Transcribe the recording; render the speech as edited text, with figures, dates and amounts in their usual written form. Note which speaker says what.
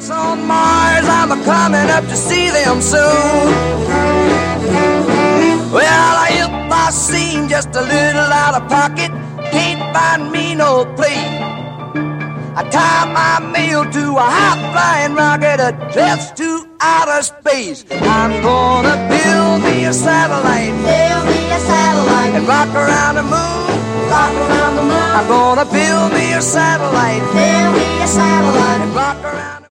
Speaker 1: On Mars, I'm coming up to see them soon. Well, if I seem just a little out of pocket, can't find me no place. I tie my mail to a high-flying rocket just to outer space. I'm gonna build me a satellite, and rock around the moon. I'm gonna build me a satellite, and rock around.